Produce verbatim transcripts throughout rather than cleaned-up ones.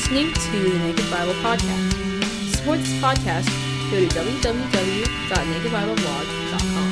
listening to the Naked Bible Podcast. To support this podcast, go to w w w dot naked bible blog dot com.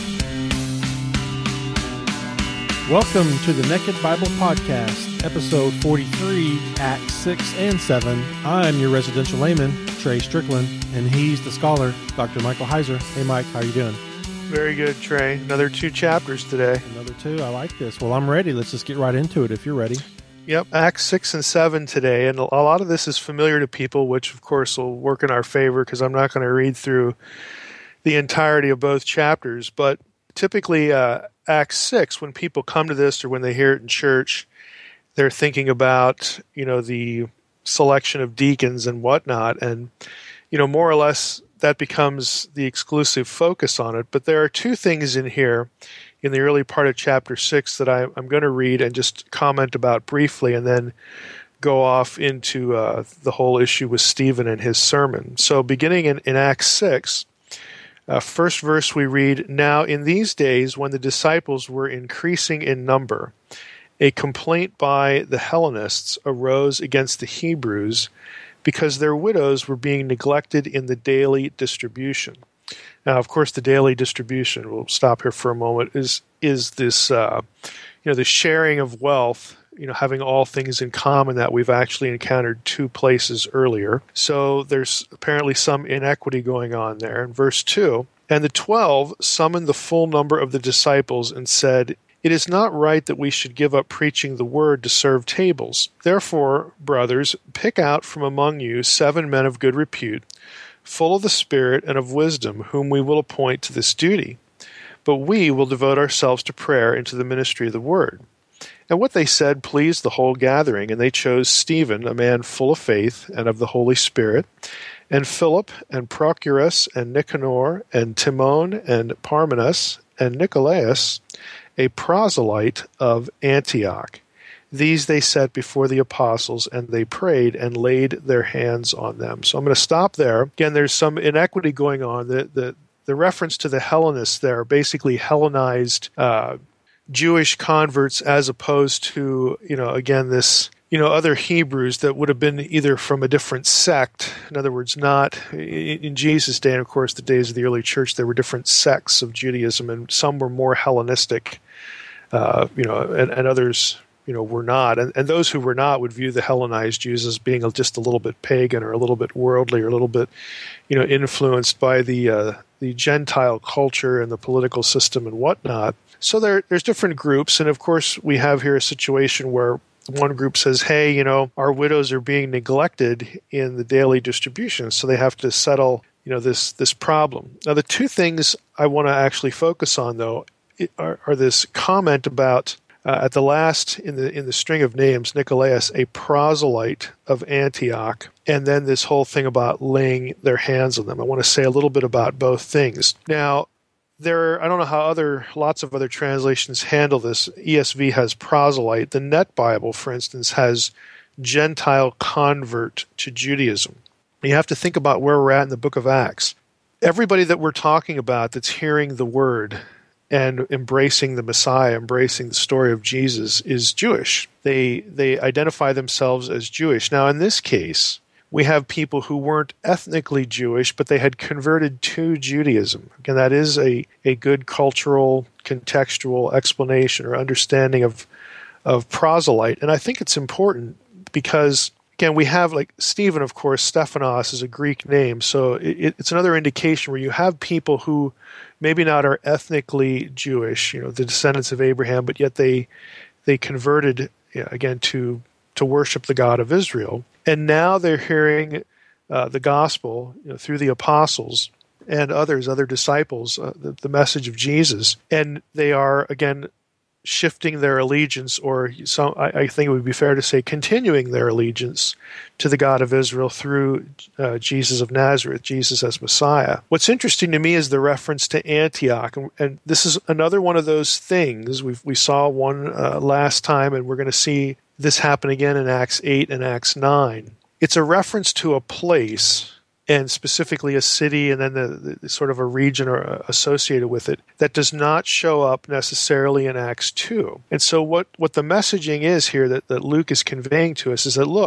Welcome to the Naked Bible Podcast, episode forty-three, Acts six and seven. I'm your residential layman, Trey Strickland, and he's the scholar, Doctor Michael Heiser. Hey, Mike, how are you doing? Very good, Trey. Another two chapters today. Another two. I like this. Well, I'm ready. Let's just get right into it if you're ready. Yep, Acts six and seven today, and a lot of this is familiar to people, which of course will work in our favor because I'm not going to read through the entirety of both chapters, but typically uh, Acts six, when people come to this or when they hear it in church, they're thinking about, you know, the selection of deacons and whatnot, and, you know, more or less that becomes the exclusive focus on it. But there are two things in here in the early part of chapter six that I, I'm going to read and just comment about briefly and then go off into uh, the whole issue with Stephen and his sermon. So beginning in, in Acts six, uh, first verse we read, "Now in these days when the disciples were increasing in number, a complaint by the Hellenists arose against the Hebrews because their widows were being neglected in the daily distribution." Now, of course, the daily distribution, we'll stop here for a moment, is is this, uh, you know, the sharing of wealth, you know, having all things in common that we've actually encountered two places earlier. So there's apparently some inequity going on there. In verse two, "And the twelve summoned the full number of the disciples and said, 'It is not right that we should give up preaching the word to serve tables. Therefore, brothers, pick out from among you seven men of good repute, full of the Spirit and of wisdom, whom we will appoint to this duty. But we will devote ourselves to prayer and to the ministry of the word.' And what they said pleased the whole gathering, and they chose Stephen, a man full of faith and of the Holy Spirit, and Philip, and Prochorus, and Nicanor, and Timon, and Parmenas, and Nicolaus, a proselyte of Antioch. These they set before the apostles, and they prayed and laid their hands on them." So I'm going to stop there. Again, there's some inequity going on. The the, the reference to the Hellenists there, basically Hellenized uh, Jewish converts, as opposed to, you know, again, this, you know, other Hebrews that would have been either from a different sect. In other words, not in, in Jesus' day, and of course the days of the early church, there were different sects of Judaism, and some were more Hellenistic, uh, you know, and, and others, you know, were not. And, and those who were not would view the Hellenized Jews as being just a little bit pagan or a little bit worldly or a little bit, you know, influenced by the uh, the Gentile culture and the political system and whatnot. So there, there's different groups. And of course, we have here a situation where one group says, hey, you know, our widows are being neglected in the daily distribution, so they have to settle, you know, this this problem. Now, the two things I want to actually focus on, though, are, are this comment about Uh, at the last in the in the string of names, Nicolaus, a proselyte of Antioch, and then this whole thing about laying their hands on them. I want to say a little bit about both things. Now, there I don't know how other lots of other translations handle this. E S V has proselyte. The Net Bible, for instance, has Gentile convert to Judaism. You have to think about where we're at in the book of Acts. Everybody that we're talking about that's hearing the word and embracing the Messiah, embracing the story of Jesus, is Jewish. They they identify themselves as Jewish. Now, in this case, we have people who weren't ethnically Jewish, but they had converted to Judaism. Again, that is a, a good cultural, contextual explanation or understanding of of proselyte. And I think it's important because, again, we have, like Stephen, of course, Stephanos is a Greek name, so it, it's another indication where you have people who maybe not are ethnically Jewish, you know, the descendants of Abraham, but yet they they converted, you know, again, to to worship the God of Israel. And now they're hearing uh, the gospel, you know, through the apostles and others, other disciples, uh, the, the message of Jesus. And they are, again, shifting their allegiance, or some, I, I think it would be fair to say continuing their allegiance to the God of Israel through uh, Jesus of Nazareth, Jesus as Messiah. What's interesting to me is the reference to Antioch, and, and this is another one of those things. We've, we saw one uh, last time, and we're going to see this happen again in Acts eight and Acts nine. It's a reference to a place, and specifically a city, and then the, the sort of a region or uh, associated with it, that does not show up necessarily in Acts two. And so what, what the messaging is here that, that Luke is conveying to us is that, look,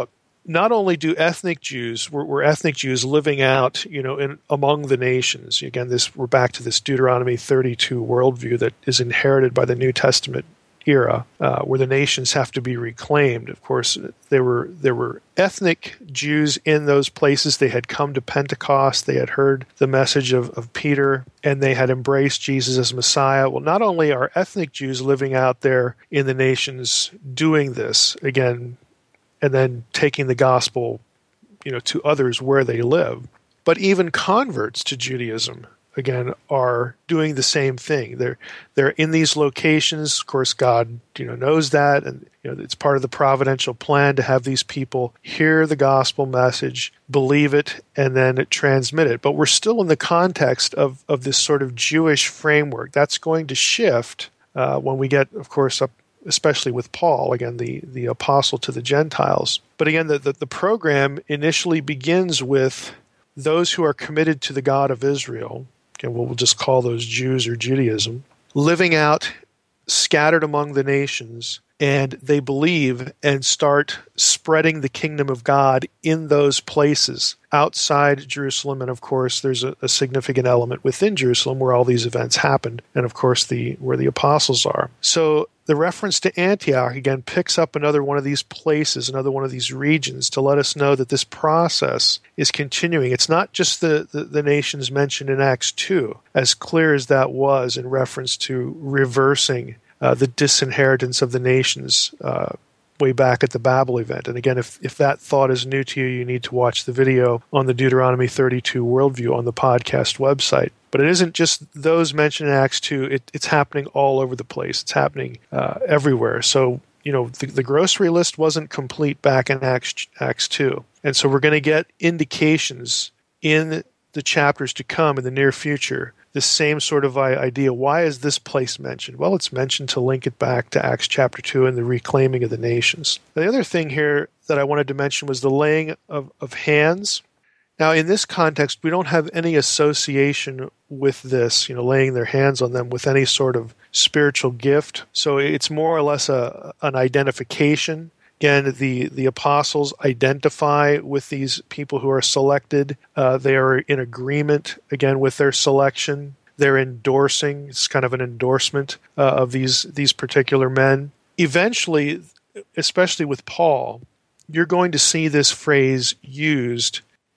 not only do ethnic Jews, were, were ethnic Jews living out, you know, in among the nations. Again, this we're back to this Deuteronomy thirty-two worldview that is inherited by the New Testament era, uh, where the nations have to be reclaimed. Of course, there were there were ethnic Jews in those places. They had come to Pentecost. They had heard the message of, of Peter, and they had embraced Jesus as Messiah. Well, not only are ethnic Jews living out there in the nations doing this, again, and then taking the gospel, you know, to others where they live, but even converts to Judaism, again, are doing the same thing. They're they're in these locations. Of course, God, you know, knows that, and you know, it's part of the providential plan to have these people hear the gospel message, believe it, and then transmit it. But we're still in the context of of this sort of Jewish framework. That's going to shift uh, when we get, of course, up, especially with Paul, again, the, the apostle to the Gentiles. But again, the, the, the program initially begins with those who are committed to the God of Israel, and we'll just call those Jews or Judaism, living out scattered among the nations, and they believe and start spreading the kingdom of God in those places outside Jerusalem. And of course, there's a, a significant element within Jerusalem where all these events happened, and of course, the where the apostles are. So the reference to Antioch, again, picks up another one of these places, another one of these regions, to let us know that this process is continuing. It's not just the, the, the nations mentioned in Acts two, as clear as that was in reference to reversing uh, the disinheritance of the nations uh, way back at the Babel event. And again, if, if that thought is new to you, you need to watch the video on the Deuteronomy thirty-two worldview on the podcast website. But it isn't just those mentioned in Acts two. It, it's happening all over the place. It's happening uh, everywhere. So, you know, the, the grocery list wasn't complete back in Acts, Acts two. And so we're going to get indications in the chapters to come in the near future, the same sort of idea. Why is this place mentioned? Well, it's mentioned to link it back to Acts chapter two and the reclaiming of the nations. The other thing here that I wanted to mention was the laying of, of hands. Now, in this context, we don't have any association with this, you know, laying their hands on them with any sort of spiritual gift. So it's more or less a, an identification. Again, the, the apostles identify with these people who are selected. Uh, they are in agreement, again, with their selection. They're endorsing. It's kind of an endorsement uh, of these, these particular men. Eventually, especially with Paul, you're going to see this phrase used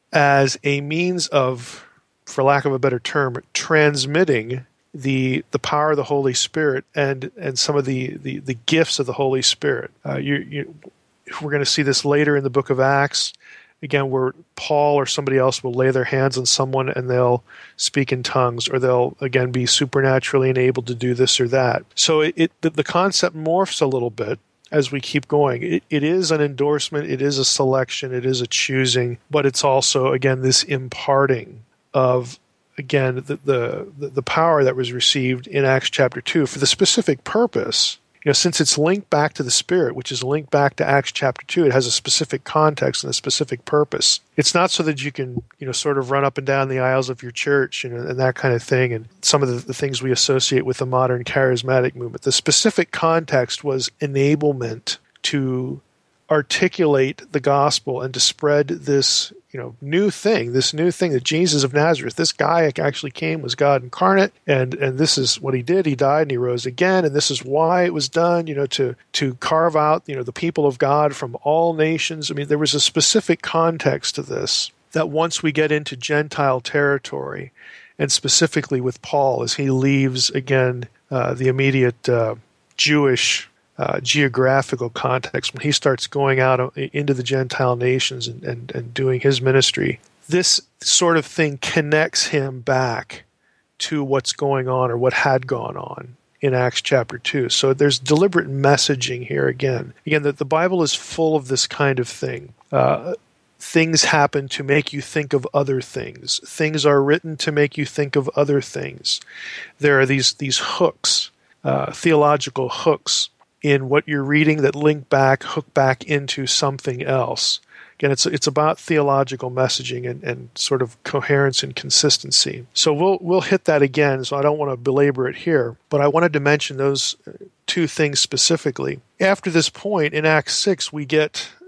as a means of, for lack of a better term, transmitting the the power of the Holy Spirit and and some of the, the, the gifts of the Holy Spirit. Uh, you, you, we're going to see this later in the book of Acts, again, where Paul or somebody else will lay their hands on someone and they'll speak in tongues, or they'll, again, be supernaturally enabled to do this or that. So it, it the, the concept morphs a little bit as we keep going. It, it is an endorsement, it is a selection, it is a choosing, but it's also, again, this imparting of, again, the, the, the power that was received in Acts chapter two for the specific purpose. You know, since it's linked back to the Spirit, which is linked back to Acts chapter two, it has a specific context and a specific purpose. It's not so that you can, you know, sort of run up and down the aisles of your church, you know, and that kind of thing, and some of the, the things we associate with the modern charismatic movement. The specific context was enablement to articulate the gospel and to spread this, you know, new thing, this new thing that Jesus of Nazareth, this guy actually came, was God incarnate, and and this is what he did. He died and he rose again, and this is why it was done, you know, to to carve out, you know, the people of God from all nations. I mean, there was a specific context to this that once we get into Gentile territory, and specifically with Paul as he leaves, again, uh, the immediate uh, Jewish Uh, geographical context, when he starts going out into the Gentile nations and, and, and doing his ministry, this sort of thing connects him back to what's going on or what had gone on in Acts chapter two. So there's deliberate messaging here again. Again, that the Bible is full of this kind of thing. Uh, things happen to make you think of other things. Things are written to make you think of other things. There are these, these hooks, uh, theological hooks, in what you're reading that link back, hook back into something else. Again, it's it's about theological messaging and, and sort of coherence and consistency. So we'll we'll hit that again, so I don't want to belabor it here, but I wanted to mention those two things specifically. After this point, in Acts six, we get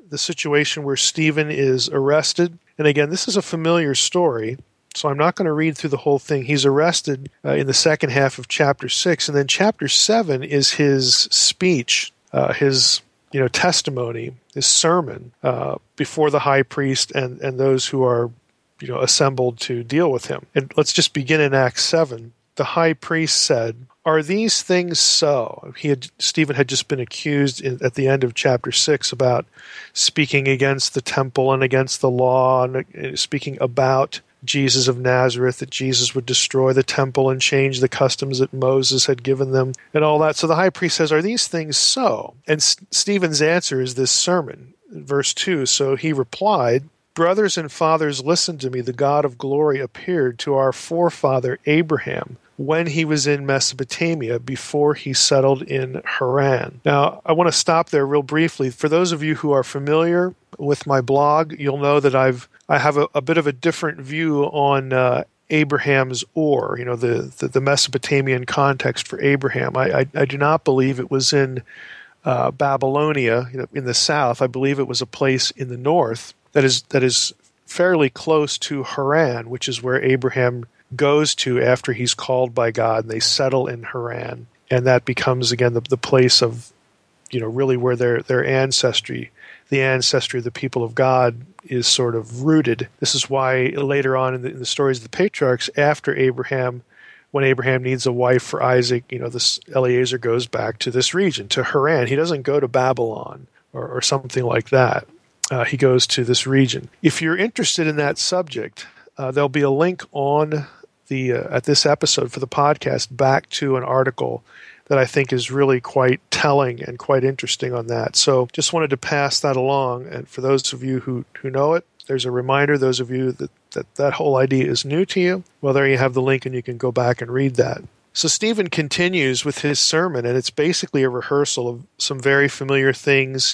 the situation where Stephen is arrested. And again, this is a familiar story, so I'm not going to read through the whole thing. He's arrested uh, in the second half of chapter six, and then chapter seven is his speech, uh, his you know testimony, his sermon uh, before the high priest and, and those who are you know assembled to deal with him. And let's just begin in Acts seven. The high priest said, "Are these things so?" He had Stephen had just been accused in, at the end of chapter six about speaking against the temple and against the law and uh, speaking about Jesus of Nazareth, that Jesus would destroy the temple and change the customs that Moses had given them and all that. So the high priest says, "Are these things so?" And S- Stephen's answer is this sermon, verse two. So he replied, "Brothers and fathers, listen to me. The God of glory appeared to our forefather Abraham when he was in Mesopotamia before he settled in Haran." Now, I want to stop there real briefly. For those of you who are familiar with my blog, you'll know that I've I have a, a bit of a different view on uh, Abraham's Ur, you know, the, the, the Mesopotamian context for Abraham. I, I, I do not believe it was in uh, Babylonia, you know, in the south. I believe it was a place in the north that is that is fairly close to Haran, which is where Abraham goes to after he's called by God, and they settle in Haran. And that becomes, again, the, the place of, you know, really where their, their ancestry, the ancestry of the people of God is sort of rooted. This is why later on in the, in the stories of the patriarchs, after Abraham, when Abraham needs a wife for Isaac, you know, this Eliezer goes back to this region, to Haran. He doesn't go to Babylon or, or something like that. Uh, he goes to this region. If you're interested in that subject, uh, there'll be a link on the uh, at this episode for the podcast back to an article that I think is really quite telling and quite interesting on that. So just wanted to pass that along. And for those of you who, who know it, there's a reminder. Those of you that, that that whole idea is new to you, well, there you have the link and you can go back and read that. So Stephen continues with his sermon, and it's basically a rehearsal of some very familiar things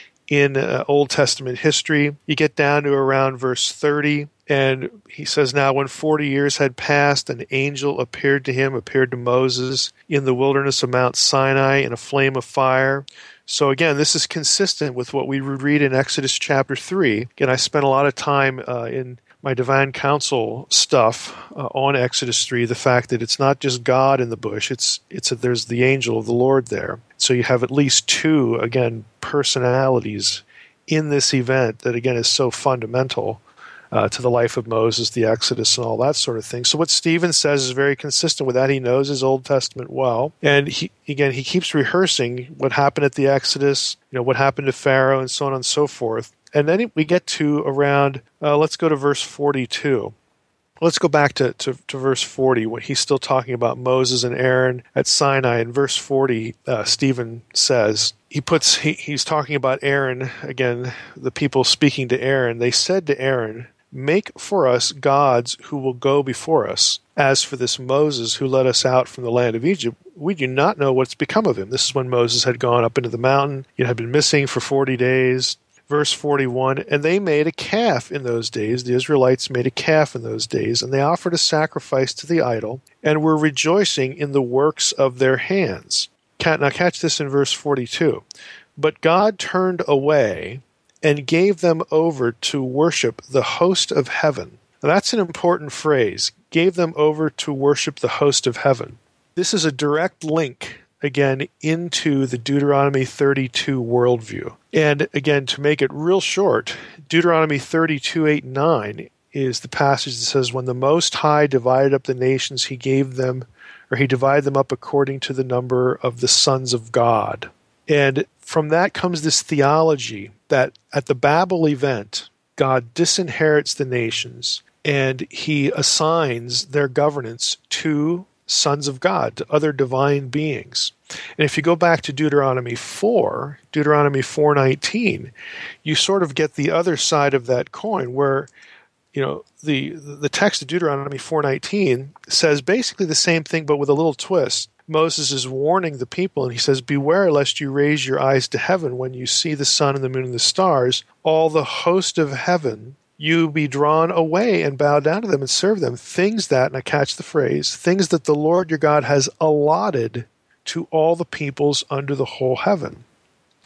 in uh, Old Testament history. You get down to around verse thirty, and he says, "Now when forty years had passed, an angel appeared to him, appeared to Moses in the wilderness of Mount Sinai in a flame of fire." So again, this is consistent with what we read in Exodus chapter three. Again, I spent a lot of time uh, in my Divine Council stuff uh, on Exodus three, the fact that it's not just God in the bush, it's it's a, there's the angel of the Lord there. So you have at least two, again, personalities in this event that, again, is so fundamental uh, to the life of Moses, the Exodus, and all that sort of thing. So what Stephen says is very consistent with that. He knows his Old Testament well. And, he, again, he keeps rehearsing what happened at the Exodus, you know, what happened to Pharaoh, and so on and so forth. And then we get to around, uh, let's go to verse forty-two. Let's go back to, to, to verse forty, when he's still talking about Moses and Aaron at Sinai. In verse forty, uh, Stephen says, he puts he, he's talking about Aaron, again, the people speaking to Aaron. They said to Aaron, "Make for us gods who will go before us. As for this Moses who led us out from the land of Egypt, we do not know what's become of him." This is when Moses had gone up into the mountain. He had been missing for forty days. Verse forty-one, "And they made a calf in those days." The Israelites made a calf in those days, and they offered a sacrifice to the idol, and were rejoicing in the works of their hands. Now catch this in verse forty-two. "But God turned away and gave them over to worship the host of heaven." Now that's an important phrase. Gave them over to worship the host of heaven. This is a direct link, again, into the Deuteronomy thirty-two worldview. And again, to make it real short, Deuteronomy thirty-two, eight, and nine is the passage that says, "When the Most High divided up the nations, he gave them, or he divided them up according to the number of the sons of God." And from that comes this theology that at the Babel event, God disinherits the nations and he assigns their governance to sons of God, to other divine beings. And if you go back to Deuteronomy four, Deuteronomy four nineteen, you sort of get the other side of that coin, where, you know, the the text of Deuteronomy four nineteen says basically the same thing, but with a little twist. Moses is warning the people, and he says, "Beware lest you raise your eyes to heaven when you see the sun and the moon and the stars, all the host of heaven, you be drawn away and bow down to them and serve them. Things that," and I catch the phrase, "things that the Lord your God has allotted to all the peoples under the whole heaven."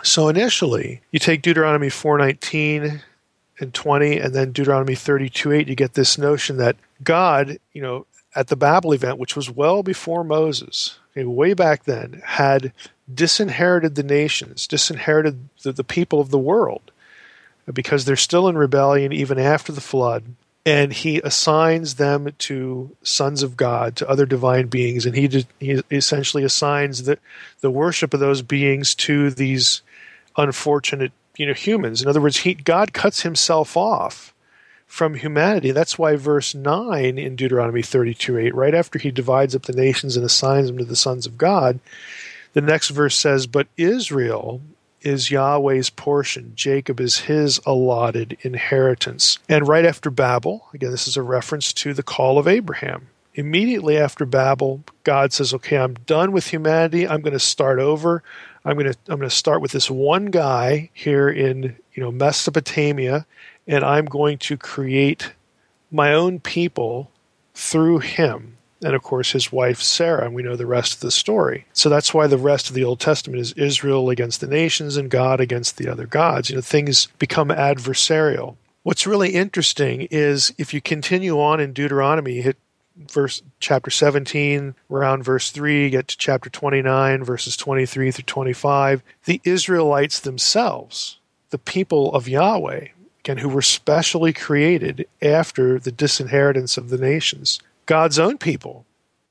So initially, you take Deuteronomy four nineteen and twenty, and then Deuteronomy thirty-two eight, you get this notion that God, you know, at the Babel event, which was well before Moses, okay, way back then, had disinherited the nations, disinherited the, the people of the world, because they're still in rebellion even after the flood. And he assigns them to sons of God, to other divine beings, and he did, he essentially assigns the, the worship of those beings to these unfortunate, you know, humans. In other words, he, God cuts himself off from humanity. That's why verse nine in Deuteronomy thirty-two eight, right after he divides up the nations and assigns them to the sons of God, the next verse says, "But Israel is Yahweh's portion. Jacob is his allotted inheritance." And right after Babel, again, this is a reference to the call of Abraham. Immediately after Babel, God says, okay, I'm done with humanity. I'm going to start over. I'm going to I'm going to start with this one guy here in, you know, Mesopotamia, and I'm going to create my own people through him. And, of course, his wife Sarah, and we know the rest of the story. So that's why the rest of the Old Testament is Israel against the nations and God against the other gods. You know, things become adversarial. What's really interesting is if you continue on in Deuteronomy, you hit verse chapter seventeen, around verse three, get to chapter twenty-nine, verses twenty-three through twenty-five, the Israelites themselves, the people of Yahweh, again, who were specially created after the disinheritance of the nations, God's own people,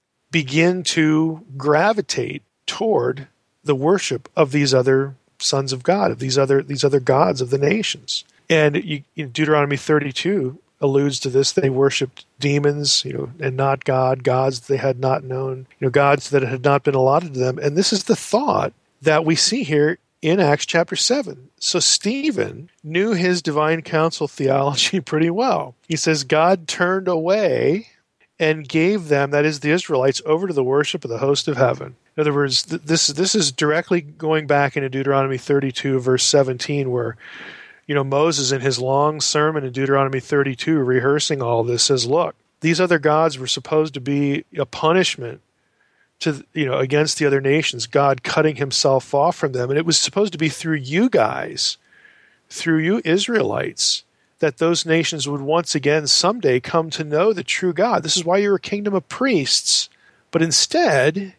begin to gravitate toward the worship of these other sons of God, of these other these other gods of the nations. And you, you know, Deuteronomy thirty-two alludes to this. They worshipped demons, you know, and not God, gods they had not known, you know, gods that had not been allotted to them. And this is the thought that we see here in Acts chapter seven. So Stephen knew his divine council theology pretty well. He says God turned away and gave them, that is the Israelites, over to the worship of the host of heaven. In other words, th- this this is directly going back into Deuteronomy thirty-two, verse seventeen, where, you know, Moses in his long sermon in Deuteronomy thirty-two, rehearsing all this, says, look, these other gods were supposed to be a punishment to, you know, against the other nations, God cutting himself off from them. And it was supposed to be through you guys, through you Israelites, that those nations would once again someday come to know the true God. This is why you're a kingdom of priests. But instead,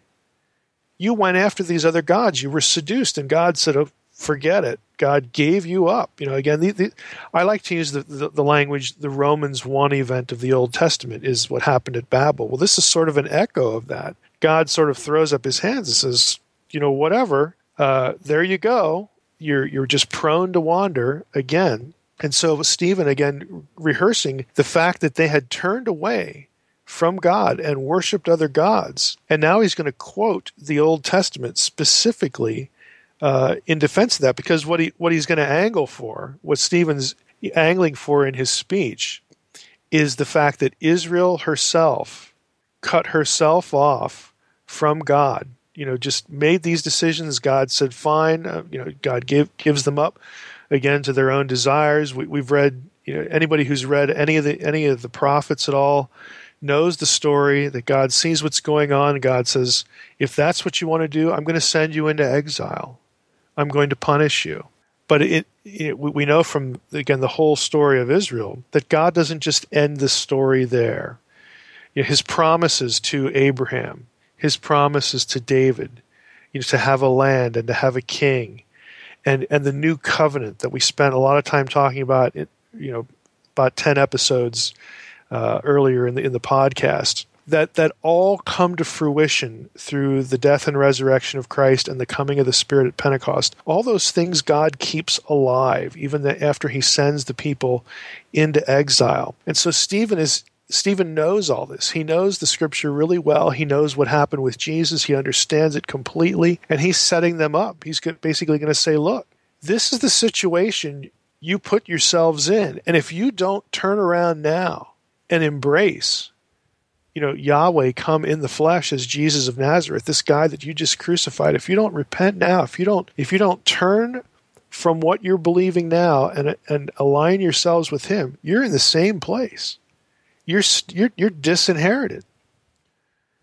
you went after these other gods. You were seduced, and God said, oh, forget it. God gave you up. You know, again, the, the, I like to use the, the, the language, the Romans one event of the Old Testament is what happened at Babel. Well, this is sort of an echo of that. God sort of throws up his hands and says, you know, whatever, uh, there you go. You're, you're just prone to wander again. And so Stephen, again, rehearsing the fact that they had turned away from God and worshipped other gods. And now he's going to quote the Old Testament specifically uh, in defense of that, because what he what he's going to angle for, what Stephen's angling for in his speech, is the fact that Israel herself cut herself off from God. You know, just made these decisions. God said, fine. Uh, you know, God gave, gives them up again to their own desires. We, we've read, you know, anybody who's read any of the any of the prophets at all knows the story that God sees what's going on. God says, if that's what you want to do, I'm going to send you into exile. I'm going to punish you. But it, it we know from, again, the whole story of Israel that God doesn't just end the story there. You know, his promises to Abraham, his promises to David, you know, to have a land and to have a king, and and the new covenant that we spent a lot of time talking about, you know, about ten episodes uh, earlier in the in the podcast, that that all come to fruition through the death and resurrection of Christ and the coming of the Spirit at Pentecost. All those things God keeps alive, even after he sends the people into exile. And so Stephen is Stephen knows all this. He knows the Scripture really well. He knows what happened with Jesus. He understands it completely, and he's setting them up. He's basically going to say, look, this is the situation you put yourselves in, and if you don't turn around now and embrace, you know, Yahweh come in the flesh as Jesus of Nazareth, this guy that you just crucified, if you don't repent now, if you don't, if you don't turn from what you're believing now and and align yourselves with him, you're in the same place. You're, you're you're disinherited,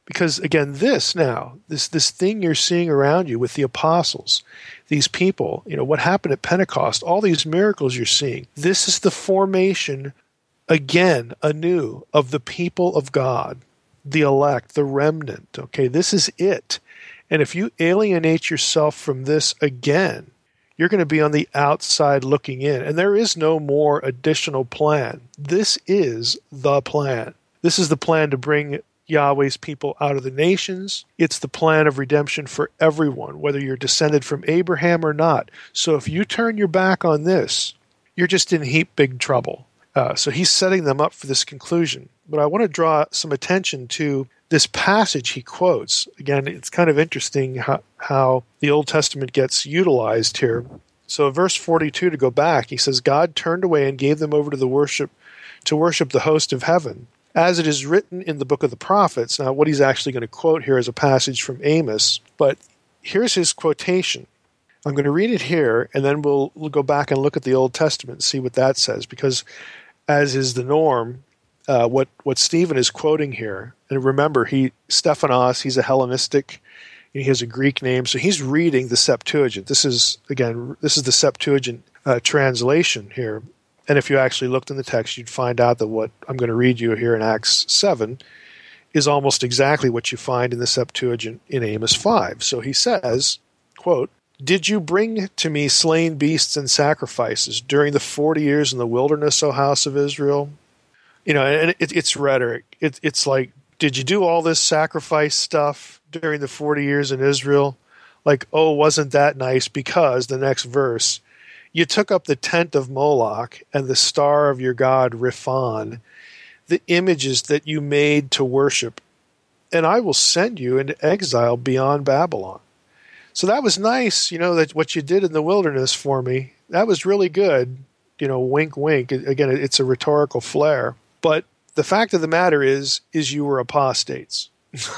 Because again, this now, this this thing you're seeing around you with the apostles, these people, you know, what happened at Pentecost, all these miracles you're seeing, this is the formation again, anew, of the people of God, the elect, the remnant. Okay, this is it. And if you alienate yourself from this again, you're going to be on the outside looking in. And there is no more additional plan. This is the plan. This is the plan to bring Yahweh's people out of the nations. It's the plan of redemption for everyone, whether you're descended from Abraham or not. So if you turn your back on this, you're just in heap big trouble. Uh, so he's setting them up for this conclusion. But I want to draw some attention to this passage he quotes. Again, it's kind of interesting how, how the Old Testament gets utilized here. So verse forty-two, to go back, he says, God turned away and gave them over to the worship, to worship the host of heaven, as it is written in the book of the prophets. Now, what he's actually going to quote here is a passage from Amos, but here's his quotation. I'm going to read it here, and then we'll, we'll go back and look at the Old Testament and see what that says, because as is the norm, uh, what, what Stephen is quoting here, and remember, he Stephanos, he's a Hellenistic, he has a Greek name, so he's reading the Septuagint. This is, again, this is the Septuagint uh, translation here. And if you actually looked in the text, you'd find out that what I'm going to read you here in Acts seven is almost exactly what you find in the Septuagint in Amos five. So he says, quote, "Did you bring to me slain beasts and sacrifices during the forty years in the wilderness, O house of Israel?" You know, and it, it's rhetoric. It, it's like, did you do all this sacrifice stuff during the forty years in Israel? Like, oh, wasn't that nice? Because the next verse, you took up the tent of Moloch and the star of your god Riphan, the images that you made to worship, and I will send you into exile beyond Babylon. So that was nice, you know, that what you did in the wilderness for me, that was really good. You know, wink, wink. Again, it's a rhetorical flair. But the fact of the matter is, is you were apostates.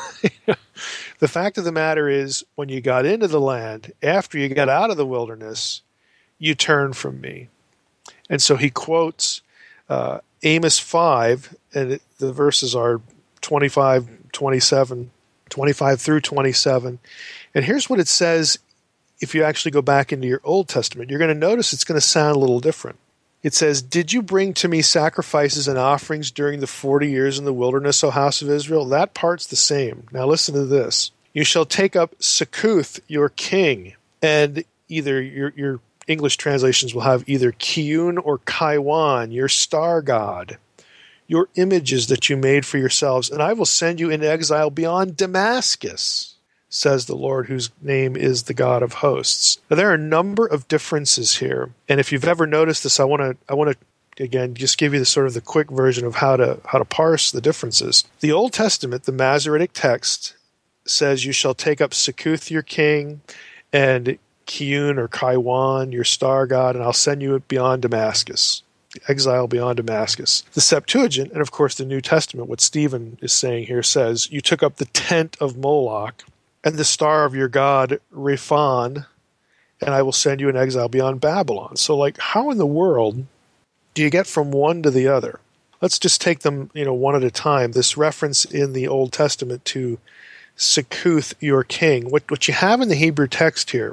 The fact of the matter is, when you got into the land, after you got out of the wilderness, you turn from me. And so he quotes uh, Amos five, and it, the verses are twenty-five, twenty-seven, twenty-five through twenty-seven. And here's what it says. If you actually go back into your Old Testament, you're going to notice it's going to sound a little different. It says, "Did you bring to me sacrifices and offerings during the forty years in the wilderness, O house of Israel?" That part's the same. Now listen to this. "You shall take up Succoth, your king," and either your your English translations will have either Kiyun or Kaiwan, your star god, your images that you made for yourselves, and I will send you into exile beyond Damascus, says the Lord, whose name is the God of hosts. Now, there are a number of differences here, and if you've ever noticed this, I want to, I want to again just give you the sort of the quick version of how to how to parse the differences. The Old Testament, the Masoretic text, says, "You shall take up Succoth, your king, and Kiyun or Kaiwan, your star god, and I'll send you beyond Damascus." Exile beyond Damascus. The Septuagint, and of course the New Testament, what Stephen is saying here says, "You took up the tent of Moloch and the star of your god Riphan, and I will send you in exile beyond Babylon." So, like, how in the world do you get from one to the other? Let's just take them, you know, one at a time. This reference in the Old Testament to Succoth, your king. What what you have in the Hebrew text here,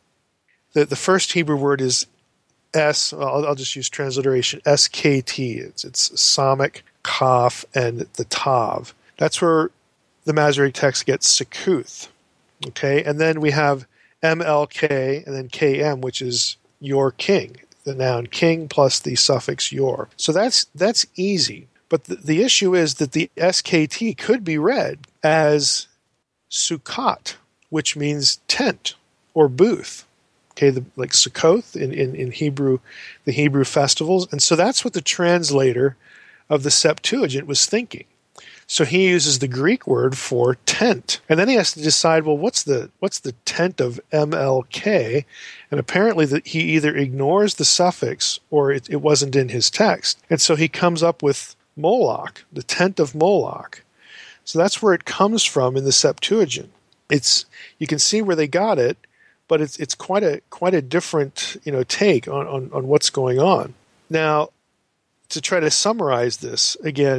the, the first Hebrew word is S, I'll, I'll just use transliteration, S K T. It's, it's Samach, Kaf, and the Tav. That's where the Masoretic text gets Succoth. Okay, and then we have M L K and then K M, which is your king, the noun king plus the suffix your. So that's that's easy. But the, the issue is that the S K T could be read as Sukkot, which means tent or booth. Okay, the, like Sukkoth in, in, in Hebrew, the Hebrew festivals. And so that's what the translator of the Septuagint was thinking. So he uses the Greek word for tent. And then he has to decide, well, what's the what's the tent of M L K? And apparently the, he either ignores the suffix or it, it wasn't in his text. And so he comes up with Moloch, the tent of Moloch. So that's where it comes from in the Septuagint. It's you can see where they got it, but it's it's quite a quite a different, you know, take on, on, on what's going on. Now, to try to summarize this, again,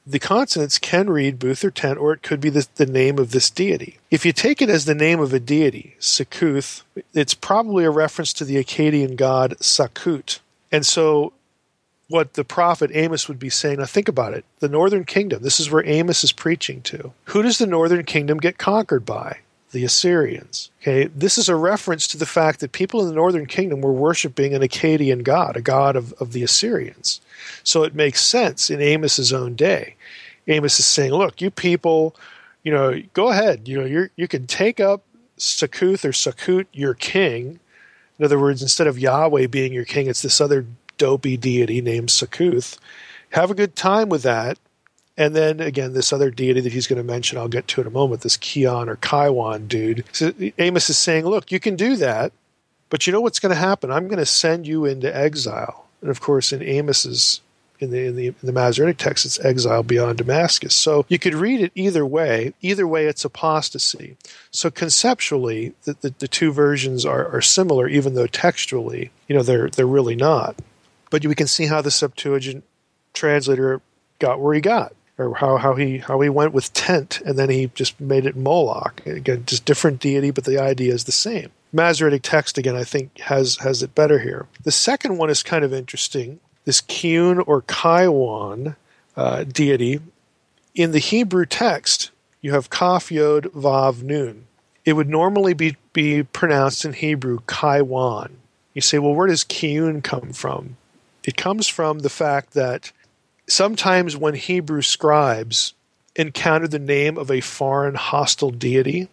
the consonants can read Booth or Tent, or it could be the, the name of this deity. If you take it as the name of a deity, Sakuth, it's probably a reference to the Akkadian god Sakut. And so what the prophet Amos would be saying, now think about it, the northern kingdom, this is where Amos is preaching to. Who does the northern kingdom get conquered by? The Assyrians. Okay, this is a reference to the fact that people in the northern kingdom were worshiping an Akkadian god, a god of, of the Assyrians. So it makes sense in Amos's own day. Amos is saying, look, you people, you know, go ahead, you know, you you can take up Sakuth or Sakut, your king. In other words, instead of Yahweh being your king, it's this other dopey deity named Sakuth. Have a good time with that. And then, again, this other deity that he's going to mention, I'll get to in a moment, this Kion or Kaiwan dude. So Amos is saying, look, you can do that, but you know what's going to happen? I'm going to send you into exile. And, of course, in Amos's, in the, in the, in the Masoretic text, it's exile beyond Damascus. So you could read it either way. Either way, it's apostasy. So conceptually, the, the, the two versions are, are similar, even though textually, you know, they're they're really not. But we can see how the Septuagint translator got where he got. Or how, how he how he went with tent, and then he just made it Moloch. Again, just different deity, but the idea is the same. Masoretic text, again, I think has has it better here. The second one is kind of interesting. This Kiun or Kaiwan uh, deity, in the Hebrew text, you have Kaf Yod Vav Nun. It would normally be, be pronounced in Hebrew Kaiwan. You say, well, where does Kiun come from? It comes from the fact that sometimes when Hebrew scribes encountered the name of a foreign hostile deity,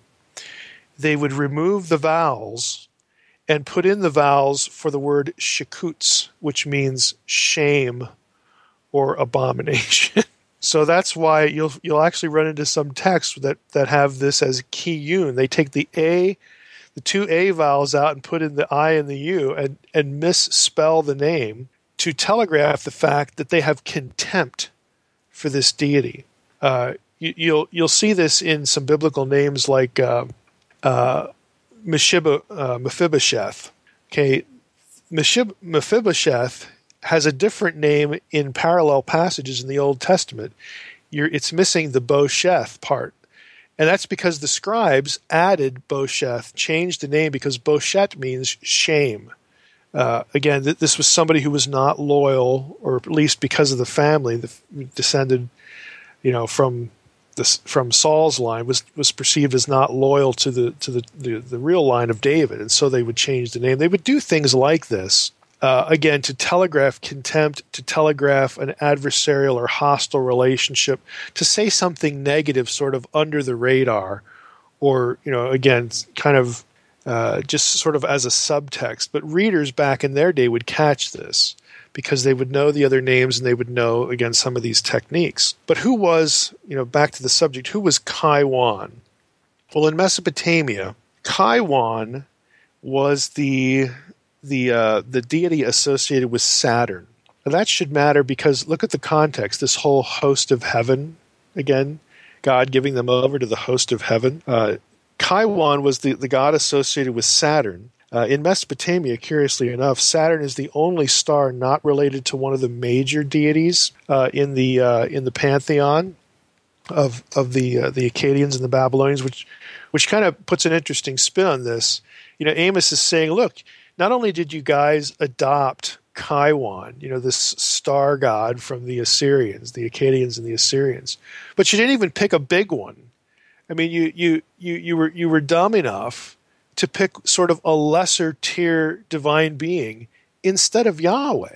they would remove the vowels and put in the vowels for the word shekuts, which means shame or abomination. So that's why you'll you'll actually run into some texts that, that have this as kiyun. They take the A, the two A vowels out and put in the I and the U and, and misspell the name to telegraph the fact that they have contempt for this deity. Uh, you, you'll you'll see this in some biblical names like uh, uh, Meshib- uh, Mephibosheth. Okay, Meshib- Mephibosheth has a different name in parallel passages in the Old Testament. You're, it's missing the Bosheth part. And that's because the scribes added Bosheth, changed the name because Boshet means shame. Uh, again, th- this was somebody who was not loyal, or at least because of the family, the, descended, you know, from this, from Saul's line, was was perceived as not loyal to the to the, the the real line of David, and so they would change the name. They would do things like this, uh, again, to telegraph contempt, to telegraph an adversarial or hostile relationship, to say something negative, sort of under the radar, or you know, again, kind of. Uh, just sort of as a subtext. But readers back in their day would catch this because they would know the other names and they would know, again, some of these techniques. But who was, you know, back to the subject, who was Kaiwan? Well, in Mesopotamia, Kaiwan was the the uh, the deity associated with Saturn. Now, that should matter because look at the context. This whole host of heaven, again, God giving them over to the host of heaven. Uh, Kaiwan was the, the god associated with Saturn. Uh, in Mesopotamia, curiously enough, Saturn is the only star not related to one of the major deities uh, in the uh, in the pantheon of of the uh, the Akkadians and the Babylonians, which which kind of puts an interesting spin on this. You know, Amos is saying, look, not only did you guys adopt Kaiwan, you know, this star god from the Assyrians, the Akkadians and the Assyrians, but you didn't even pick a big one. I mean, you you you you were you were dumb enough to pick sort of a lesser tier divine being instead of Yahweh.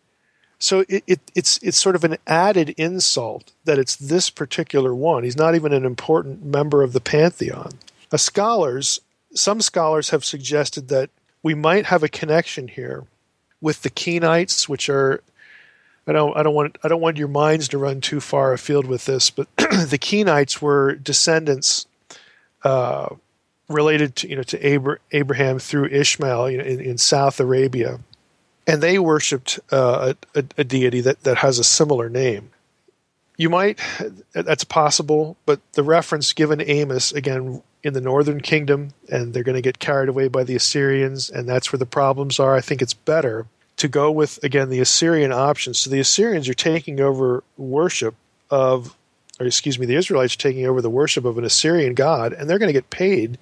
So it, it it's it's sort of an added insult that it's this particular one. He's not even an important member of the pantheon. Uh, scholars, some scholars have suggested that we might have a connection here with the Kenites, which are I don't. I don't want. I don't want your minds to run too far afield with this, but the Kenites were descendants uh, related to you know to Abra- Abraham through Ishmael, you know, in, in South Arabia, and they worshipped uh, a, a deity that, that has a similar name. You might. That's possible, but the reference given Amos again in the northern kingdom, and they're going to get carried away by the Assyrians, and that's where the problems are. I think it's better to go with, again, the Assyrian option. So the Assyrians are taking over worship of, or excuse me, the Israelites are taking over the worship of an Assyrian god, and they're going to get paid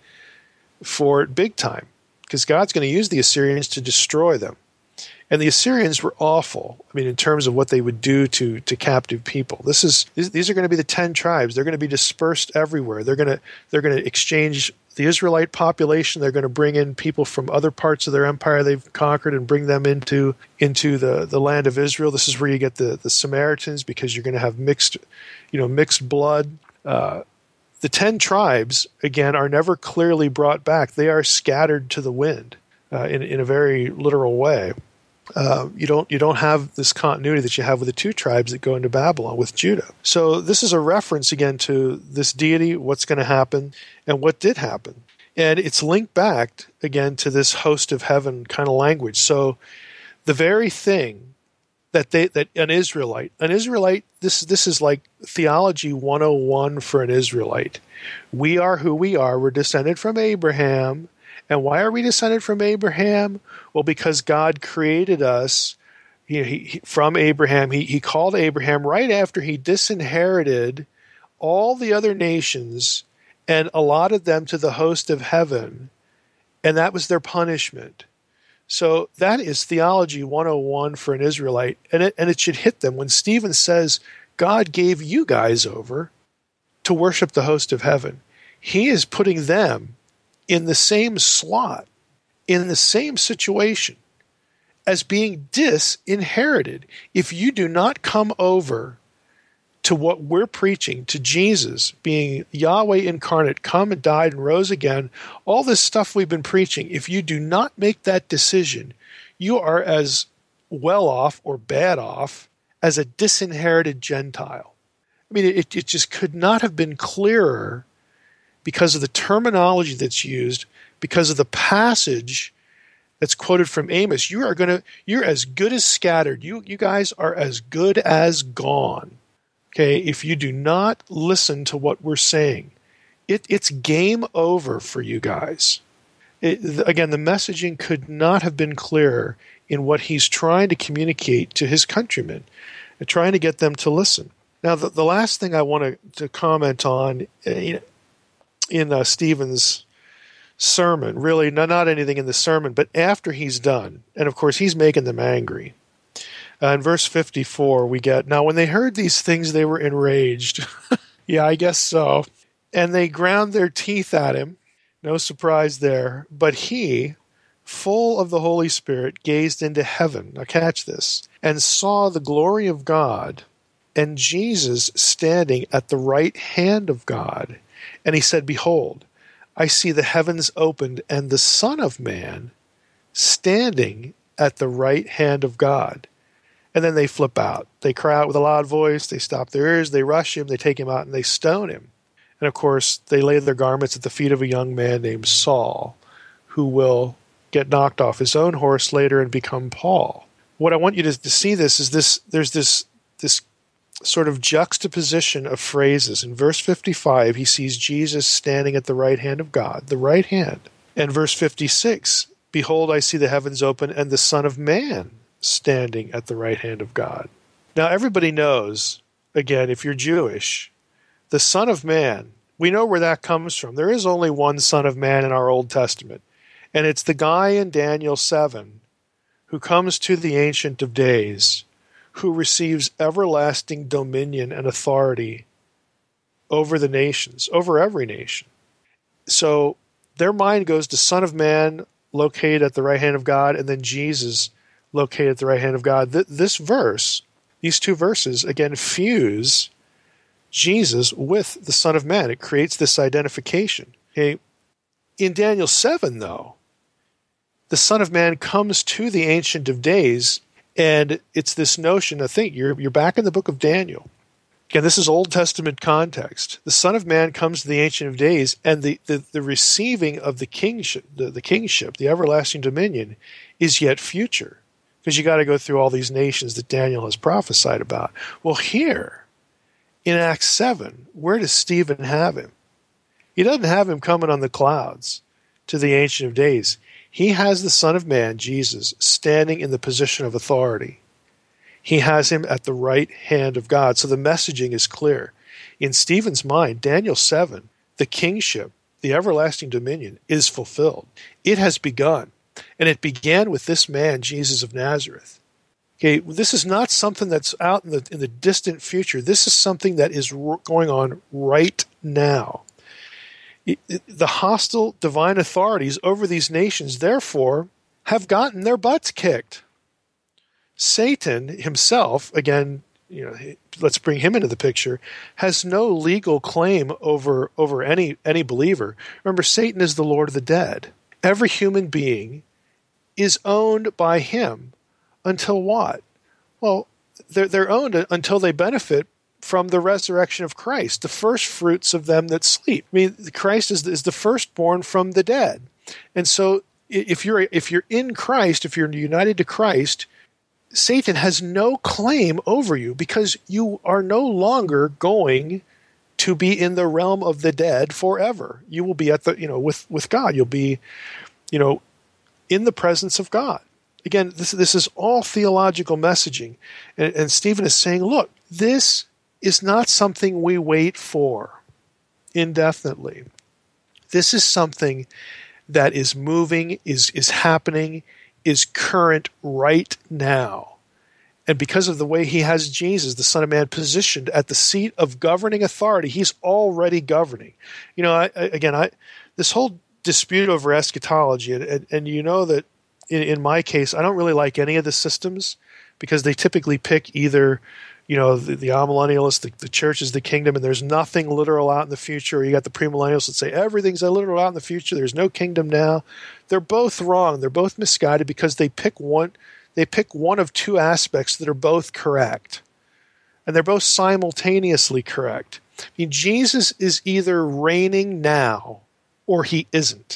for it big time because God's going to use the Assyrians to destroy them. And the Assyrians were awful. I mean, in terms of what they would do to to captive people. This is these, these are going to be the ten tribes. They're going to be dispersed everywhere. They're going to they're going to exchange the Israelite population. They're going to bring in people from other parts of their empire they've conquered and bring them into into the, the land of Israel. This is where you get the, the Samaritans, because you're going to have mixed, you know, mixed blood. Uh, the ten tribes again are never clearly brought back. They are scattered to the wind uh, in in a very literal way. Uh, you don't you don't have this continuity that you have with the two tribes that go into Babylon with Judah. So this is a reference again to this deity, what's going to happen, and what did happen. And it's linked back again to this host of heaven kind of language. So the very thing that they that an Israelite, an Israelite, this this is like theology one oh one for an Israelite. We are who we are. We're descended from Abraham. And why are we descended from Abraham? Well, because God created us he, he, from Abraham. He, he called Abraham right after he disinherited all the other nations and allotted them to the host of heaven, and that was their punishment. So that is theology one oh one for an Israelite, and it, and it should hit them when Stephen says, God gave you guys over to worship the host of heaven. He is putting them in the same slot, in the same situation as being disinherited. If you do not come over to what we're preaching, to Jesus being Yahweh incarnate, come and died and rose again, all this stuff we've been preaching, if you do not make that decision, you are as well off or bad off as a disinherited Gentile. I mean, it, it just could not have been clearer because of the terminology that's used, because of the passage that's quoted from Amos. You are going to, you're as good as scattered. You, you guys are as good as gone. Okay, if you do not listen to what we're saying, it, it's game over for you guys. It, again, the messaging could not have been clearer in what he's trying to communicate to his countrymen and trying to get them to listen. Now, the, the last thing I want to, to comment on, uh, you know, in uh, Stephen's sermon, really not, not anything in the sermon, but after he's done, and of course he's making them angry. Uh, in verse fifty-four, we get, now when they heard these things, they were enraged. Yeah, I guess so. And they ground their teeth at him. No surprise there. But he, full of the Holy Spirit, gazed into heaven. Now catch this. And saw the glory of God and Jesus standing at the right hand of God. And he said, behold, I see the heavens opened and the Son of Man standing at the right hand of God. And then they flip out. They cry out with a loud voice. They stop their ears. They rush him. They take him out and they stone him. And of course, they lay their garments at the feet of a young man named Saul, who will get knocked off his own horse later and become Paul. What I want you to, to see this is this, there's this, this sort of juxtaposition of phrases. In verse fifty-five, he sees Jesus standing at the right hand of God, the right hand. And verse fifty-six, behold, I see the heavens open and the Son of Man standing at the right hand of God. Now, everybody knows, again, if you're Jewish, the Son of Man, we know where that comes from. There is only one Son of Man in our Old Testament, and it's the guy in Daniel seven who comes to the Ancient of Days, who receives everlasting dominion and authority over the nations, over every nation. So their mind goes to Son of Man located at the right hand of God, and then Jesus located at the right hand of God. Th- this verse, these two verses, again, fuse Jesus with the Son of Man. It creates this identification. Okay? In Daniel seven, though, the Son of Man comes to the Ancient of Days, and it's this notion, I think, you're, you're back in the book of Daniel. Again, this is Old Testament context. The Son of Man comes to the Ancient of Days, and the, the, the receiving of the kingship, the, the kingship, the everlasting dominion, is yet future. Because you got to go through all these nations that Daniel has prophesied about. Well, here, in Acts seven, where does Stephen have him? He doesn't have him coming on the clouds to the Ancient of Days. He has the Son of Man, Jesus, standing in the position of authority. He has him at the right hand of God. So the messaging is clear. In Stephen's mind, Daniel seven, the kingship, the everlasting dominion is fulfilled. It has begun. And it began with this man, Jesus of Nazareth. Okay, this is not something that's out in the, in the distant future. This is something that is going on right now. It, it, the hostile divine authorities over these nations, therefore, have gotten their butts kicked. Satan himself, again, you know, let's bring him into the picture, has no legal claim over, over any, any believer. Remember, Satan is the Lord of the dead. Every human being is owned by him until what? Well, they're, they're owned until they benefit from the resurrection of Christ, the first fruits of them that sleep. I mean, Christ is, is the firstborn from the dead. And so if you're, if you're in Christ, if you're united to Christ, Satan has no claim over you because you are no longer going to be in the realm of the dead forever. You will be at the, you know, with, with God. You'll be, you know, in the presence of God. Again, this, this is all theological messaging. And, and Stephen is saying, look, this is not something we wait for indefinitely. This is something that is moving, is, is happening, is current right now. And because of the way he has Jesus, the Son of Man, positioned at the seat of governing authority, he's already governing. You know, I, I, again, I this whole dispute over eschatology, and, and, and you know that in, in my case, I don't really like any of the systems because they typically pick either, you know, the, the amillennialists, the, the church is the kingdom, and there's nothing literal out in the future. Or you got the premillennials that say everything's literal out in the future. There's no kingdom now. They're both wrong. They're both misguided because they pick one. They pick one of two aspects that are both correct, and they're both simultaneously correct. I mean, Jesus is either reigning now or he isn't.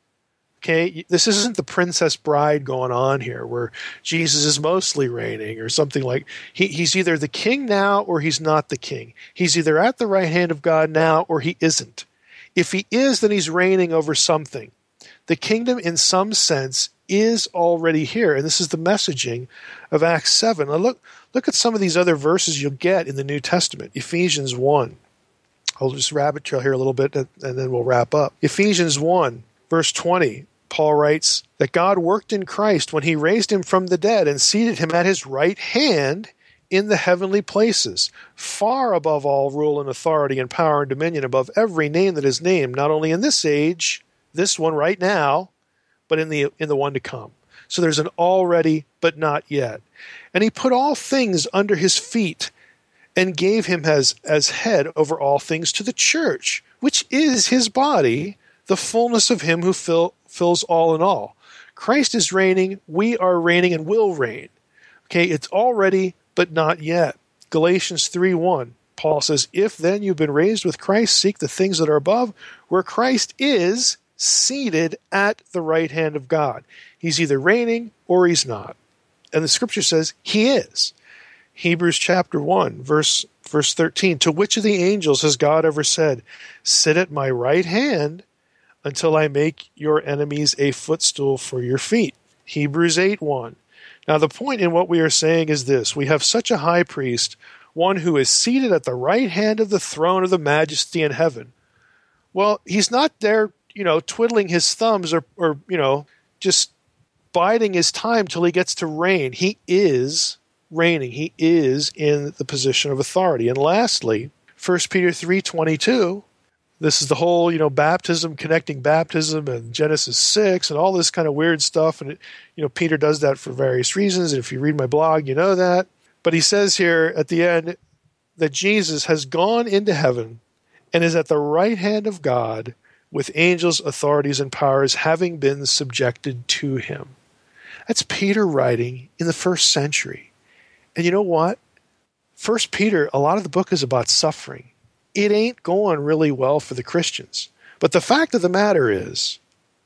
Okay, this isn't the Princess Bride going on here where Jesus is mostly reigning or something like he, he's either the king now or he's not the king. He's either at the right hand of God now or he isn't. If he is, then he's reigning over something. The kingdom, in some sense, is already here, and this is the messaging of Acts seven. Now look, look at some of these other verses you'll get in the New Testament. Ephesians one. I'll just rabbit trail here a little bit, and then we'll wrap up. Ephesians one, verse twenty, Paul writes that God worked in Christ when he raised him from the dead and seated him at his right hand in the heavenly places, far above all rule and authority and power and dominion, above every name that is named, not only in this age, this one right now, but in the in the one to come. So there's an already, but not yet. And he put all things under his feet and gave him as, as head over all things to the church, which is his body, the fullness of him who fill, fills all in all. Christ is reigning, we are reigning and will reign. Okay, it's already, but not yet. Galatians three one, Paul says, if then you've been raised with Christ, seek the things that are above, where Christ is seated at the right hand of God. He's either reigning or he's not. And the scripture says he is. Hebrews chapter one, verse, verse thirteen, to which of the angels has God ever said, sit at my right hand until I make your enemies a footstool for your feet? Hebrews eight one. Now the point in what we are saying is this: we have such a high priest, one who is seated at the right hand of the throne of the majesty in heaven. Well, he's not there, you know, twiddling his thumbs or, or, you know, just biding his time till he gets to reign. He is reigning. He is in the position of authority. And lastly, First Peter three twenty-two, this is the whole, you know, baptism, connecting baptism and Genesis six and all this kind of weird stuff. And, it, you know, Peter does that for various reasons. And if you read my blog, you know that. But he says here at the end that Jesus has gone into heaven and is at the right hand of God with angels, authorities, and powers having been subjected to him. That's Peter writing in the first century. And you know what? First Peter, a lot of the book is about suffering. It ain't going really well for the Christians. But the fact of the matter is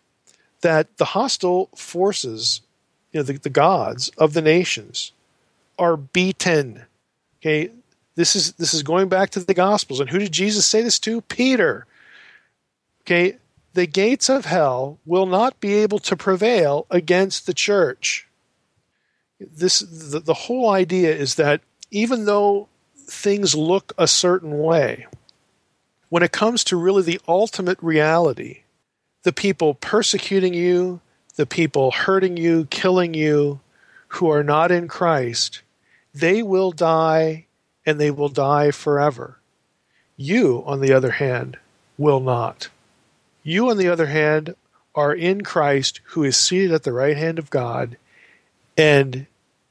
that the hostile forces, you know, the, the gods of the nations are beaten. Okay, this is this is going back to the Gospels. And who did Jesus say this to? Peter. Okay, the gates of hell will not be able to prevail against the church. This the, the whole idea is that even though things look a certain way, when it comes to really the ultimate reality, the people persecuting you, the people hurting you, killing you, who are not in Christ, they will die, and they will die forever. You, on the other hand, will not. You, on the other hand, are in Christ, who is seated at the right hand of God, and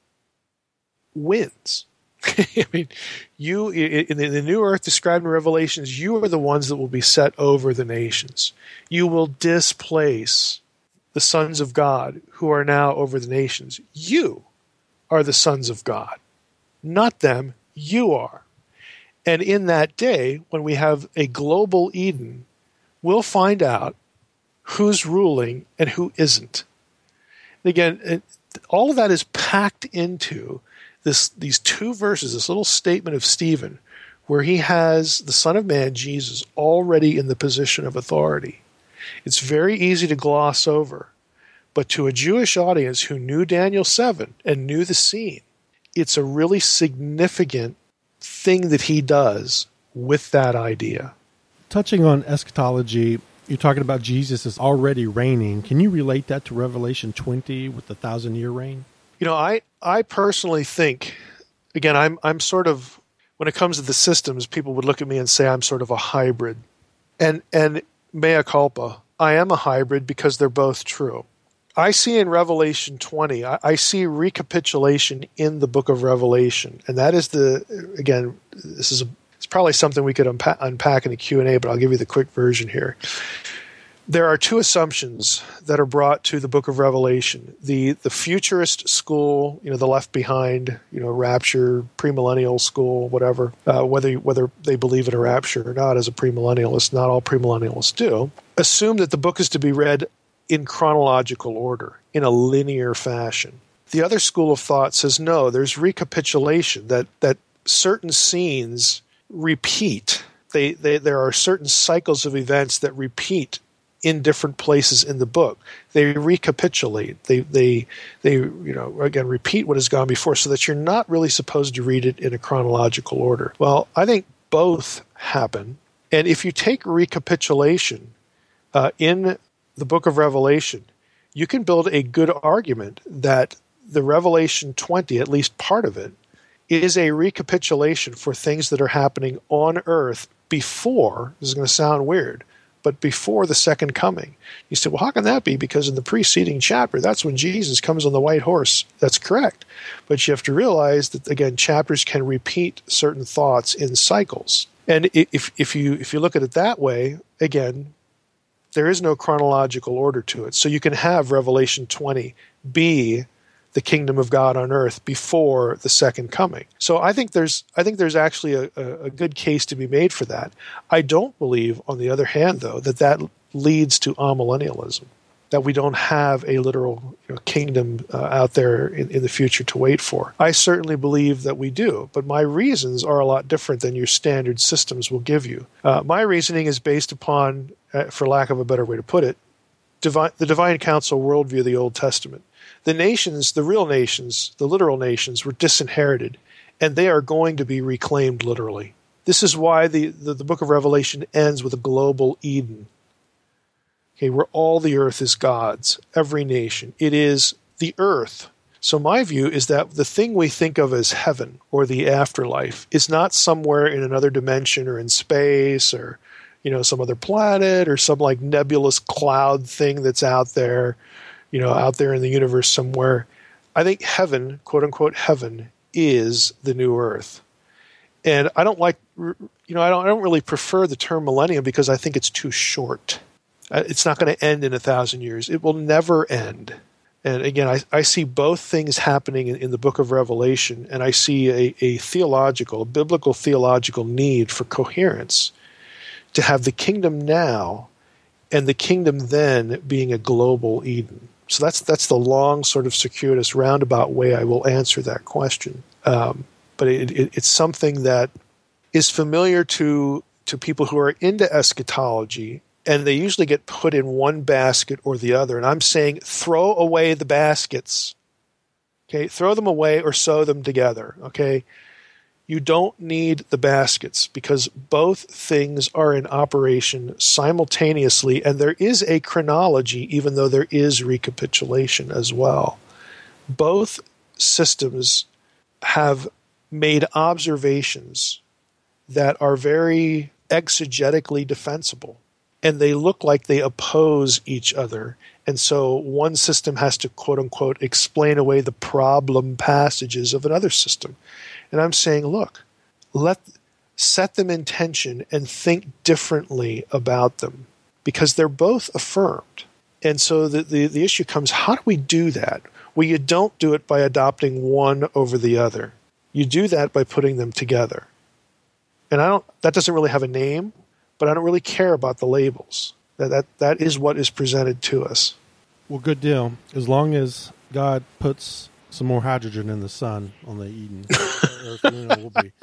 wins. I mean, you in the, in the new earth described in Revelations, you are the ones that will be set over the nations. You will displace the sons of God who are now over the nations. You are the sons of God, not them. You are. And in that day, when we have a global Eden, we'll find out who's ruling and who isn't. And again, it, all of that is packed into this these two verses, this little statement of Stephen, where he has the Son of Man, Jesus, already in the position of authority. It's very easy to gloss over, but to a Jewish audience who knew Daniel seven and knew the scene, it's a really significant thing that he does with that idea. Touching on eschatology, you're talking about Jesus is already reigning. Can you relate that to Revelation twenty with the thousand-year reign? You know, I, I personally think, again, I'm I'm sort of, when it comes to the systems, people would look at me and say I'm sort of a hybrid. And and mea culpa, I am a hybrid because they're both true. I see in Revelation twenty, I, I see recapitulation in the book of Revelation. And that is the, again, this is a, it's probably something we could unpack, unpack in a Q and A, but I'll give you the quick version here. There are two assumptions that are brought to the book of Revelation. The the futurist school, you know, the left behind, you know, rapture, premillennial school, whatever, uh, whether whether they believe in a rapture or not as a premillennialist, not all premillennialists do, assume that the book is to be read in chronological order, in a linear fashion. The other school of thought says, no, there's recapitulation, that that certain scenes repeat. They, they there are certain cycles of events that repeat in different places in the book. They recapitulate. They, they, they, you know, again, repeat what has gone before, so that you're not really supposed to read it in a chronological order. Well, I think both happen. And if you take recapitulation uh, in the book of Revelation, you can build a good argument that the Revelation twenty, at least part of it, is a recapitulation for things that are happening on earth before, this is going to sound weird, but before the second coming. You say, well, how can that be? Because in the preceding chapter, that's when Jesus comes on the white horse. That's correct. But you have to realize that, again, chapters can repeat certain thoughts in cycles. And if if you if you look at it that way, again, there is no chronological order to it. So you can have Revelation twenty be the kingdom of God on earth before the second coming. So I think there's I think there's actually a, a good case to be made for that. I don't believe, on the other hand, though, that that leads to amillennialism, that we don't have a literal you know, kingdom uh, out there in, in the future to wait for. I certainly believe that we do, but my reasons are a lot different than your standard systems will give you. Uh, my reasoning is based upon, uh, for lack of a better way to put it, divine, the divine council worldview of the Old Testament. The nations, the real nations, the literal nations, were disinherited, and they are going to be reclaimed literally. This is why the, the, the book of Revelation ends with a global Eden, okay, where all the earth is God's, every nation. It is the earth. So my view is that the thing we think of as heaven or the afterlife is not somewhere in another dimension or in space or, you know, some other planet or some like nebulous cloud thing that's out there, you know, out there in the universe somewhere. I think heaven, quote unquote heaven, is the new earth. And I don't like, you know, I don't, I don't really prefer the term millennium because I think it's too short. It's not going to end in a thousand years. It will never end. And again, I, I see both things happening in, in the book of Revelation, and I see a, a theological, a biblical theological need for coherence to have the kingdom now and the kingdom then being a global Eden. So that's that's the long, sort of circuitous, roundabout way I will answer that question. Um, but it, it, it's something that is familiar to to people who are into eschatology, and they usually get put in one basket or the other. And I'm saying throw away the baskets. Okay, throw them away or sew them together. Okay, you don't need the baskets because both things are in operation simultaneously, and there is a chronology, even though there is recapitulation as well. Both systems have made observations that are very exegetically defensible, and they look like they oppose each other. And so one system has to, quote unquote, explain away the problem passages of another system. And I'm saying, look, let set them in tension and think differently about them, because they're both affirmed. And so the, the, the issue comes, how do we do that? Well, you don't do it by adopting one over the other. You do that by putting them together. And I don't that doesn't really have a name, but I don't really care about the labels. That that, that is what is presented to us. Well, good deal. As long as God puts some more hydrogen in the sun on the Eden, Earth, you know, we'll be.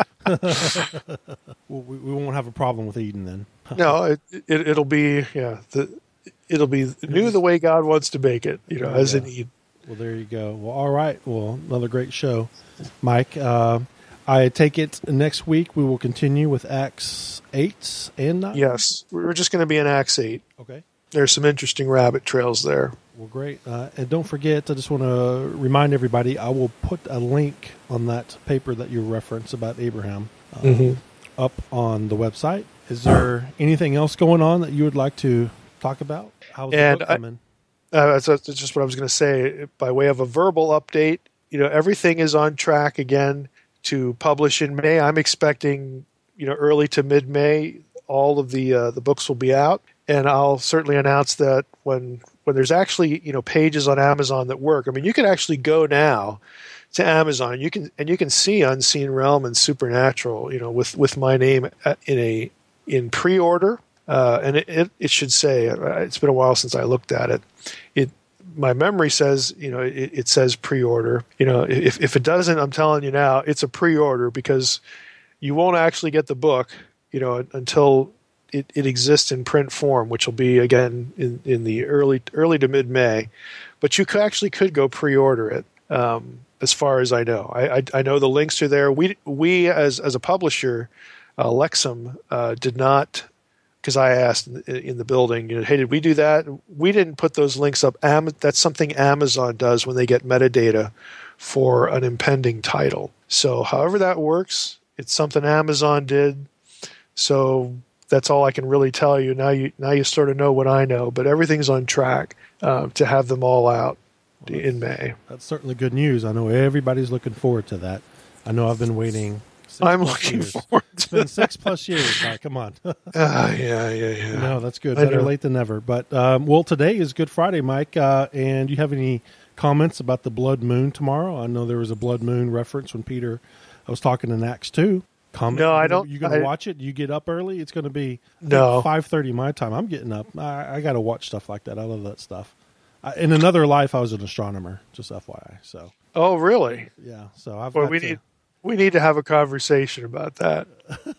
well, we, we won't have a problem with Eden then. No, it, it it'll be yeah the it'll be new the way God wants to make it. You know, as yeah. in Eden. Well, there you go. Well, all right. Well, another great show, Mike. Uh, I take it next week we will continue with Acts eight and nine? Yes. We're just going to be in Acts eight. Okay. There's some interesting rabbit trails there. Well, great. Uh, and don't forget, I just want to remind everybody, I will put a link on that paper that you referenced about Abraham uh, mm-hmm. up on the website. Is there anything else going on that you would like to talk about? How's the and book coming? I, uh, that's, that's just what I was going to say. By way of a verbal update, you know, everything is on track again to publish in May. I'm expecting, you know, early to mid-May, all of the uh, the books will be out, and I'll certainly announce that when when there's actually, you know, pages on Amazon that work. I mean, you can actually go now to Amazon, you can and you can see Unseen Realm and Supernatural, you know, with, with my name in a in pre-order, uh, and it, it it should say, it's been a while since I looked at it. It my memory says, you know, it, it says pre-order. You know, if if it doesn't, I'm telling you now, it's a pre-order, because you won't actually get the book, you know, until it, it exists in print form, which will be again in, in the early early to mid May. But you could, actually could go pre-order it, um, as far as I know. I, I I know the links are there. We we as as a publisher, uh, Lexham, uh, did not. Because I asked in, in the building, you know, hey, did we do that? We didn't put those links up. Am- that's something Amazon does when they get metadata for an impending title. So however that works, it's something Amazon did. So that's all I can really tell you. Now you now you sort of know what I know, but everything's on track uh, to have them all out well, in May. That's certainly good news. I know everybody's looking forward to that. I know I've been waiting. I'm looking years. forward to It's been six plus years. Right, come on. uh, yeah, yeah, yeah. No, that's good. Better late than never. But, um, well, today is Good Friday, Mike. Uh, and do you have any comments about the blood moon tomorrow? I know there was a blood moon reference when Peter, I was talking in Acts two. Comment. No, I don't. You going to I, watch it? Do you get up early? It's going to be no five thirty my time. I'm getting up. I, I got to watch stuff like that. I love that stuff. I, in another life, I was an astronomer, just F Y I. So. Oh, really? Yeah. So I've Boy, got we to, need we need to have a conversation about that.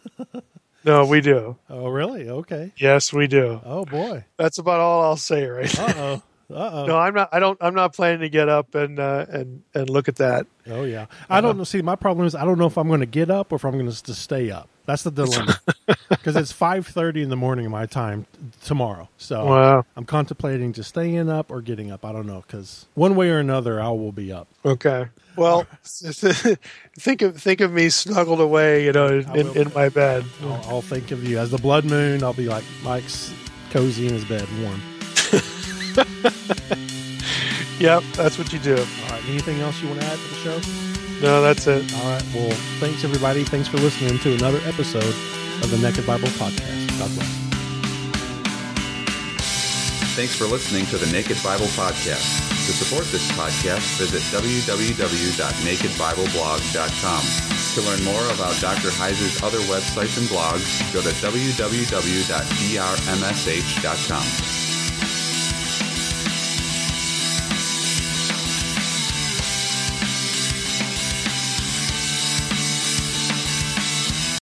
No, we do. Oh, really? Okay. Yes, we do. Oh, boy. That's about all I'll say right now. Uh-oh. Uh-oh. No, I'm not. I don't. I'm not planning to get up and uh, and and look at that. Oh yeah. I don't know. See, my problem is I don't know if I'm going to get up or if I'm going to stay up. That's the dilemma. Because it's five thirty in the morning my time tomorrow. So wow. I'm contemplating just staying up or getting up. I don't know, because one way or another I will be up. Okay. Well, think of think of me snuggled away, you know, in, in my bed. I'll, I'll think of you as the blood moon. I'll be like Mike's cozy in his bed, warm. Yep, that's what you do. All right. Anything else you want to add to the show? No, that's it. All right. Well, thanks, everybody. Thanks for listening to another episode of the Naked Bible Podcast. God bless. Thanks for listening to the Naked Bible Podcast. To support this podcast, visit w w w dot naked bible blog dot com. To learn more about Doctor Heiser's other websites and blogs, go to w w w dot d r m s h dot com.